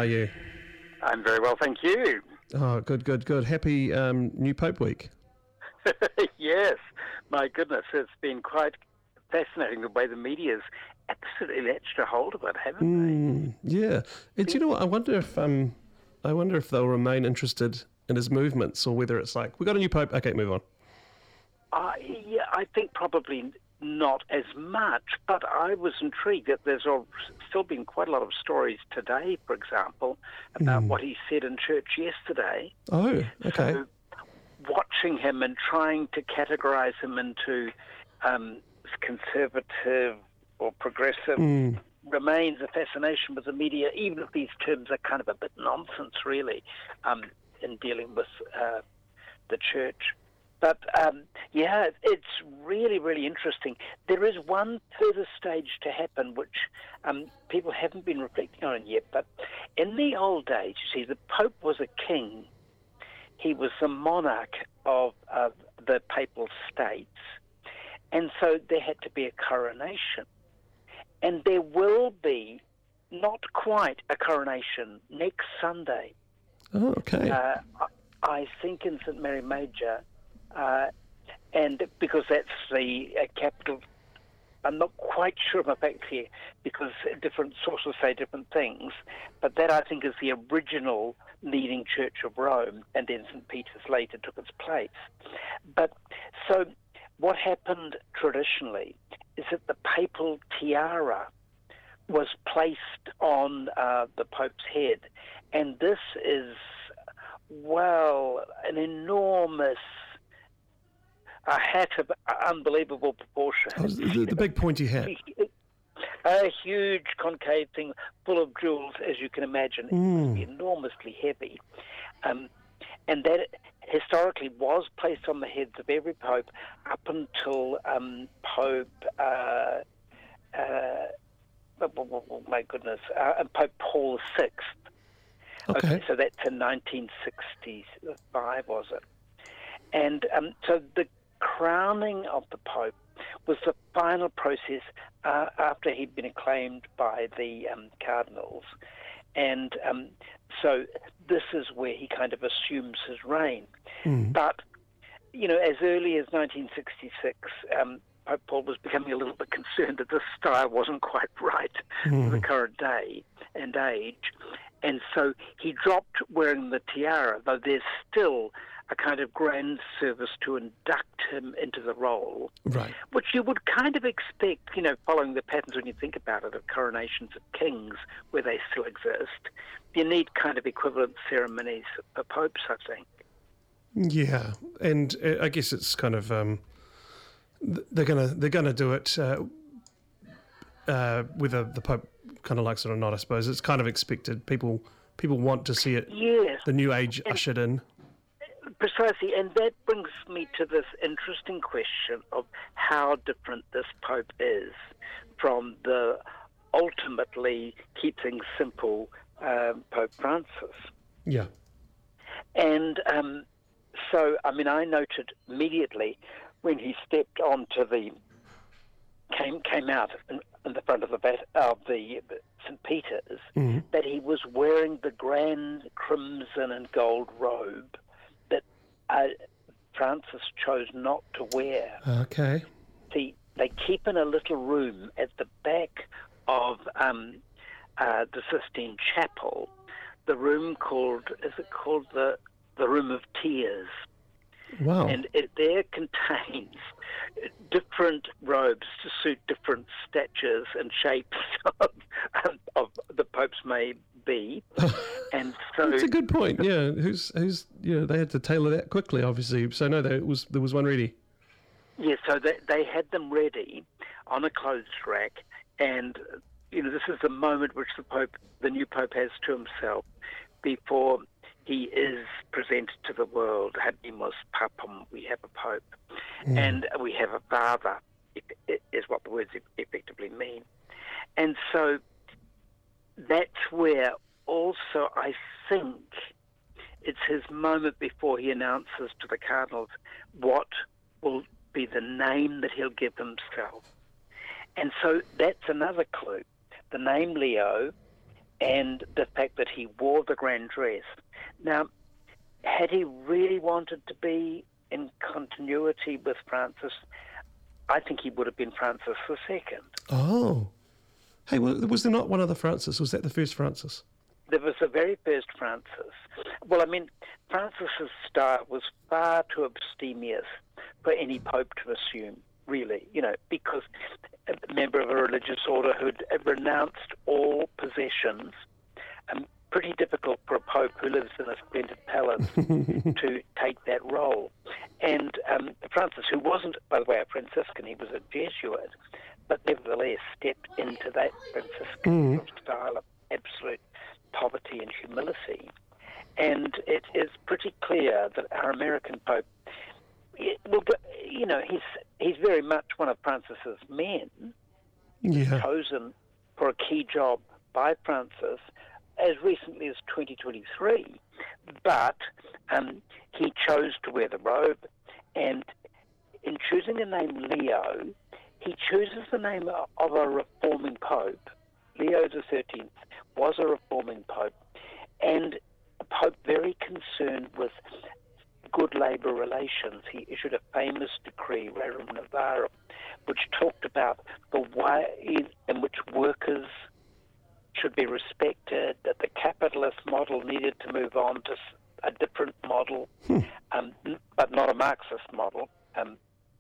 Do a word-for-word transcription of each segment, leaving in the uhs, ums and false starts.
you? I'm very well, thank you. Oh, good, good, good. Happy um, New Pope Week. Yes, my goodness, it's been quite fascinating the way the media's absolutely latched a hold of it, haven't mm, they? Yeah. And do you know what? I wonder if um, I wonder if they'll remain interested in his movements, or whether it's like, we got a new Pope, okay, move on. Uh, yeah, I think probably not as much, but I was intrigued that there's all, still been quite a lot of stories today, for example, about mm. what he said in church yesterday. Oh, okay. So watching him and trying to categorise him into um, conservative or progressive mm. remains a fascination with the media, even if these terms are kind of a bit nonsense, really, um, in dealing with uh, the church. But, um, yeah, it's really, really interesting. There is one further stage to happen, which um, people haven't been reflecting on yet. But in the old days, you see, the Pope was a king. He was the monarch of uh, the Papal States. And so there had to be a coronation. And there will be not quite a coronation next Sunday. Oh, okay. Uh, I think in Saint Mary Major. Uh, and because that's the uh, capital, I'm not quite sure of my facts here, because different sources say different things, but that I think is the original leading church of Rome, and then Saint Peter's later took its place. But so what happened traditionally is that the papal tiara was placed on uh, the Pope's head, and this is, well, an enormous a hat of unbelievable proportion. Oh, the, the big pointy hat. A huge concave thing full of jewels, as you can imagine. Mm. It was enormously heavy. Um, and that historically was placed on the heads of every pope up until um, Pope, uh, uh, oh, my goodness, uh, Pope Paul the Sixth. Okay. okay. So that's in nineteen sixty-five, was it? And um, so the crowning of the Pope was the final process uh, after he'd been acclaimed by the um, cardinals. And um, so this is where he kind of assumes his reign. Mm. But, you know, as early as nineteen sixty-six, um, Pope Paul was becoming a little bit concerned that this style wasn't quite right mm. for the current day and age. And so he dropped wearing the tiara, though there's still a kind of grand service to induct him into the role, right? Which you would kind of expect, you know, following the patterns when you think about it, of coronations of kings, where they still exist. You need kind of equivalent ceremonies for popes, I think. Yeah, and uh, I guess it's kind of um, they're gonna they're gonna do it uh, uh, whether the Pope kind of likes it or not. I suppose it's kind of expected. People people want to see it. Yes, the new age and ushered in. Precisely, and that brings me to this interesting question of how different this Pope is from the ultimately keep things simple um, Pope Francis. Yeah. And um, so, I mean, I noted immediately when he stepped onto the, came came out in, in the front of the of the Saint Peter's, mm-hmm. that he was wearing the grand crimson and gold robe that uh, Francis chose not to wear. Okay. See, they keep in a little room at the back of um, uh, the Sistine Chapel, the room called, is it called the the Room of Tears? Wow. And it there contains different robes to suit different statures and shapes of, of the popes may be. And so that's a good point. Yeah, who's who's you know they had to tailor that quickly, obviously. So no, there was there was one ready. Yeah, so they they had them ready on a clothes rack, and you know this is the moment which the pope, the new pope, has to himself before he is presented to the world. Habemus Papam, we have a pope, mm. and we have a father, is what the words effectively mean. And so that's where also I think it's his moment before he announces to the cardinals what will be the name that he'll give himself. And so that's another clue. The name Leo and the fact that he wore the grand dress. Now, had he really wanted to be in continuity with Francis, I think he would have been Francis the Second. Oh. Hey, was there not one other Francis? Was that the first Francis? There was the very first Francis. Well, I mean, Francis's style was far too abstemious for any pope to assume, really, you know, because a member of a religious order who'd renounced all possessions, um, pretty difficult for a pope who lives in a splendid palace to take that role. And um, Francis, who wasn't, by the way, a Franciscan, he was a Jesuit, but nevertheless stepped into that Franciscan mm. style of absolute poverty and humility. And it is pretty clear that our American Pope, well, you know, he's he's very much one of Francis's men, yeah. chosen for a key job by Francis as recently as twenty twenty-three. But um, he chose to wear the robe, and in choosing the name Leo, he chooses the name of a reforming pope. Leo the thirteenth was a reforming pope, and a pope very concerned with good labour relations. He issued a famous decree, Rerum Novarum, which talked about the way in which workers should be respected, that the capitalist model needed to move on to a different model, hmm. um, but not a Marxist model. Um,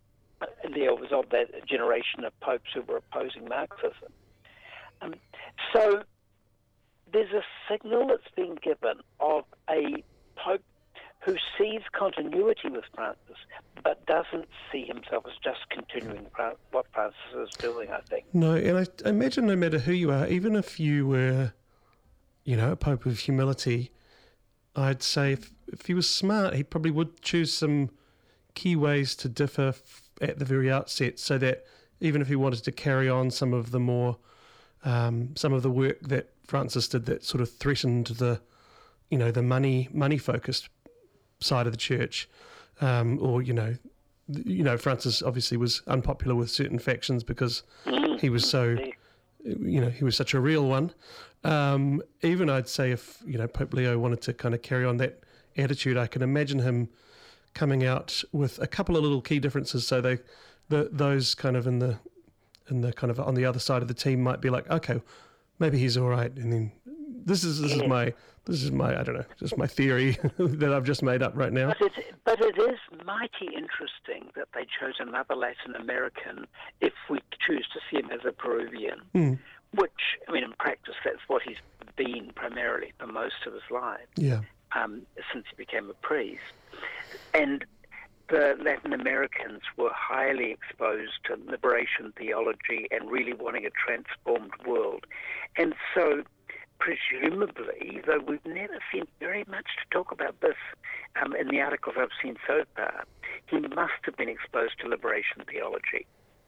Leo was of that generation of popes who were opposing Marxism. Um, so there's a signal that's being given of a pope who sees continuity with Francis, but doesn't see himself as just continuing what Francis is doing, I think. No, and I imagine no matter who you are, even if you were, you know, a pope of humility, I'd say if, if he was smart, he probably would choose some key ways to differ at the very outset, so that even if he wanted to carry on some of the more, um, some of the work that Francis did that sort of threatened the, you know, the money money focused side of the church, um, or you know, you know, Francis obviously was unpopular with certain factions because he was so, you know, he was such a real one. Um, even I'd say if you know Pope Leo wanted to kind of carry on that attitude, I can imagine him coming out with a couple of little key differences, so they, the those kind of in the in the kind of on the other side of the team might be like, okay, maybe he's all right, and then this is this is my this is my I don't know, just my theory that I've just made up right now. But it, but it is mighty interesting that they chose another Latin American if we choose to see him as a Peruvian, mm. which, I mean, in practice, that's what he's been primarily for most of his life, yeah. um, since he became a priest. And the Latin Americans were highly exposed to liberation theology and really wanting a transformed world. And so, presumably, though we've never seen very much to talk about this um, in the articles I've seen so far, he must have been exposed to liberation theology.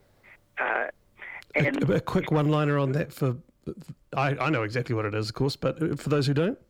Uh, and a, a quick one-liner on that for, I, I know exactly what it is, of course, but for those who don't?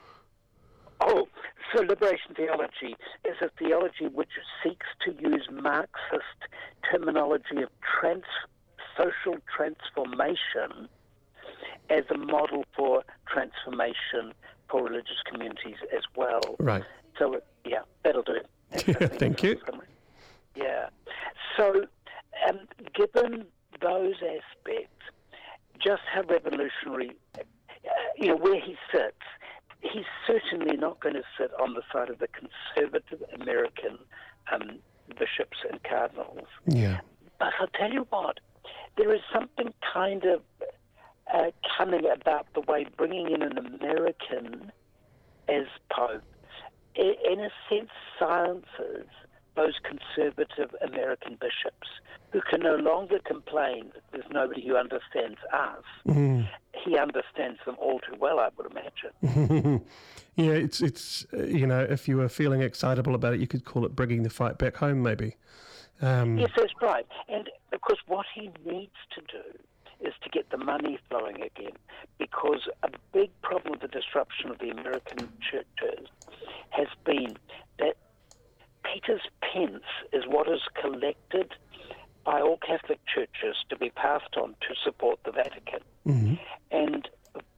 Oh, so liberation theology is a theology which seeks to use Marxist terminology of trans, social transformation as a model for transformation for religious communities as well. Right. So, yeah, that'll do it. Yeah, thank you. Yeah. So, um, given those aspects, just how revolutionary, uh, you know, where he sits, he's certainly not going to sit on the side of the conservative American um, bishops and cardinals. Yeah. But I'll tell you what, there is something kind of uh, cunning about the way bringing in an American as Pope, in, in a sense, silences those conservative American bishops who can no longer complain that there's nobody who understands us. Mm. He understands them all too well, I would imagine. Yeah, it's, it's uh, you know, if you were feeling excitable about it, you could call it bringing the fight back home, maybe. Um, yes, that's right. And, of course, what he needs to do is to get the money flowing again, because a big problem with the disruption of the American churches has been that Peter's pence is what is collected by all Catholic churches to be passed on to support the Vatican. Mm-hmm. And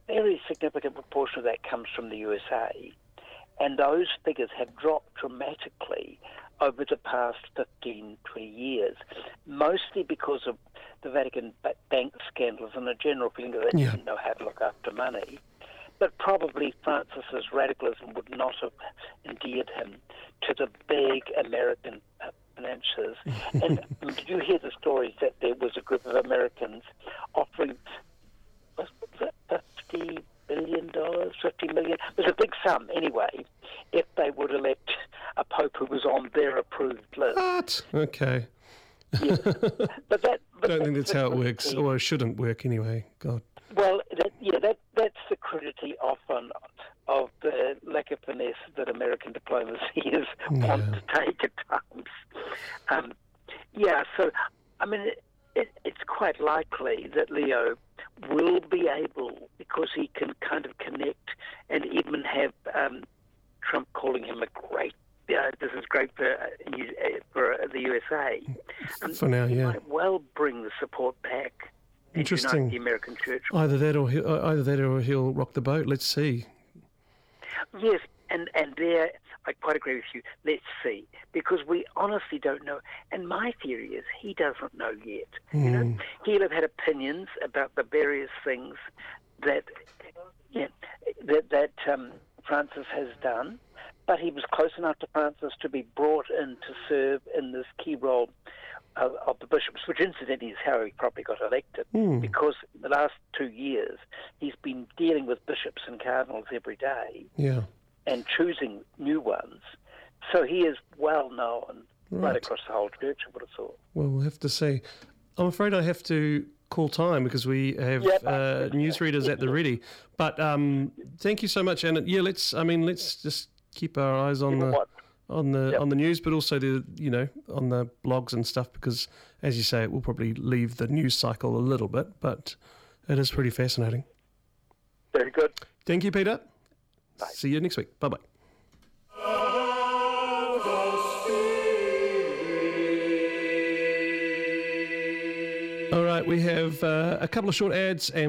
very significant proportion of that comes from the U S A, and those figures have dropped dramatically over the past fifteen, twenty years, mostly because of the Vatican bank scandals and a general feeling that they Yeah. didn't know how to look after money. But probably Francis's radicalism would not have endeared him to the big American uh, financiers. And did you hear the stories that there was a group of Americans offering, was it fifty billion dollars, fifty million dollars? It was a big sum anyway, if they would elect a pope who was on their approved list. What? Okay. Yeah. But that, but I don't think that's how it works, the- or it shouldn't work anyway. God. Well, that, yeah, that that's the crudity often of the lack of finesse that American diplomacy is want Yeah. to take at times. Um, yeah, so I mean, it, it, it's quite likely that Leo will be able, because he can kind of connect and even have um, Trump calling him a great. Uh, this is great for uh, New- uh, for uh, the U S A. Um, For now, he yeah. might well bring the support back. And Interesting. unite the American church. Either that, or he'll, either that, or he'll rock the boat. Let's see. Yes, and, and there, I quite agree with you. Let's see, because we honestly don't know. And my theory is he doesn't know yet. You know, he'll have had opinions about the various things that yeah, that that um, Francis has done, but he was close enough to Francis to be brought in to serve in this key role of, of the bishops, which incidentally is how he probably got elected, because in the last two years he's been dealing with bishops and cardinals every day Yeah. and choosing new ones. So he is well known right, Right. across the whole church, I would have thought. Well, we'll have to see. I'm afraid I have to call time because we have Yep. uh, newsreaders at the ready. But um, thank you so much, and yeah, let's. I mean, let's just keep our eyes on the What? on the Yep. on the news, but also the you know on the blogs and stuff, because as you say, it will probably leave the news cycle a little bit, but it is pretty fascinating. Very good. Thank you, Peter. Bye. See you next week. Bye bye. All right, we have uh, a couple of short ads and